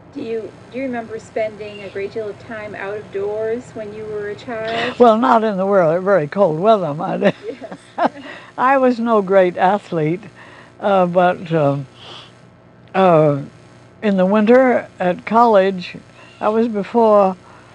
Do you remember spending a great deal of time out of doors when you were a child? Well, not in the world, very cold weather, mind. Yes. I was no great athlete, but uh, in the winter at college, that was before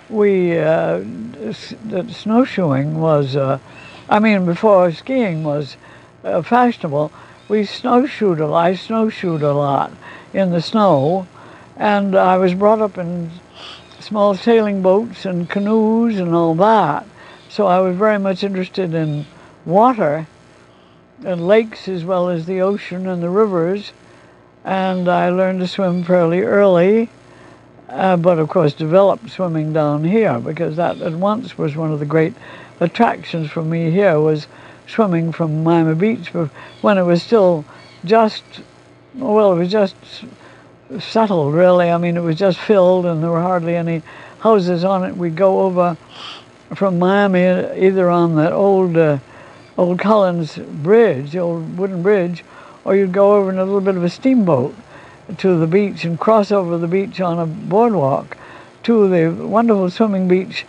that snowshoeing was, before skiing was fashionable. We snowshoed a lot. I snowshoed a lot in the snow, and I was brought up in small sailing boats and canoes and all that. So I was very much interested in water and lakes as well as the ocean and the rivers. And I learned to swim fairly early, but of course developed swimming down here because that at once was one of the great attractions for me here was swimming from Miami Beach when it was still just, well, it was just settled really. I mean, it was just filled and there were hardly any houses on it. We'd go over from Miami either on that old Collins Bridge, the old wooden bridge, or you'd go over in a little bit of a steamboat to the beach and cross over the beach on a boardwalk to the wonderful swimming beach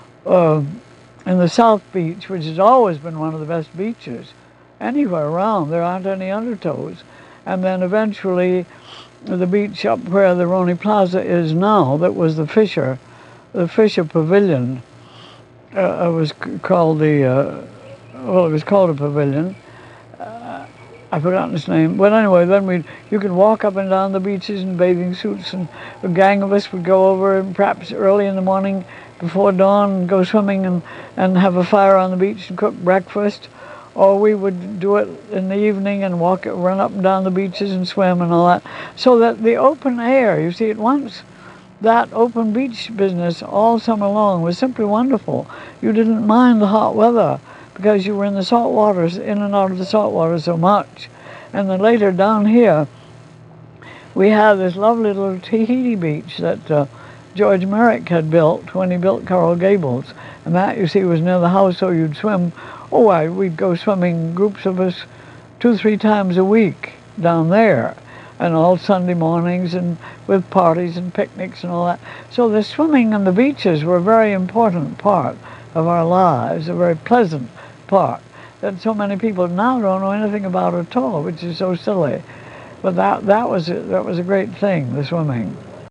in the South Beach, which has always been one of the best beaches anywhere around. There aren't any undertows. And then eventually the beach up where the Roney Plaza is now, that was the Fisher Pavilion. It was called it was called a pavilion. I've forgotten its name. But anyway, then you could walk up and down the beaches in bathing suits, and a gang of us would go over, and perhaps early in the morning before dawn, and go swimming and have a fire on the beach and cook breakfast. Or we would do it in the evening and run up and down the beaches and swim and all that. So that the open air, you see, at once, that open beach business all summer long was simply wonderful. You didn't mind the hot weather because you were in the salt waters, in and out of the salt water so much. And then later down here, we had this lovely little Tahiti beach that George Merrick had built when he built Coral Gables. And that, you see, was near the house, so you'd swim. We'd go swimming, groups of us, 2-3 times a week down there. And all Sunday mornings and with parties and picnics and all that. So the swimming and the beaches were a very important part of our lives, a very pleasant part that so many people now don't know anything about at all, which is so silly. But that was a great thing, the swimming.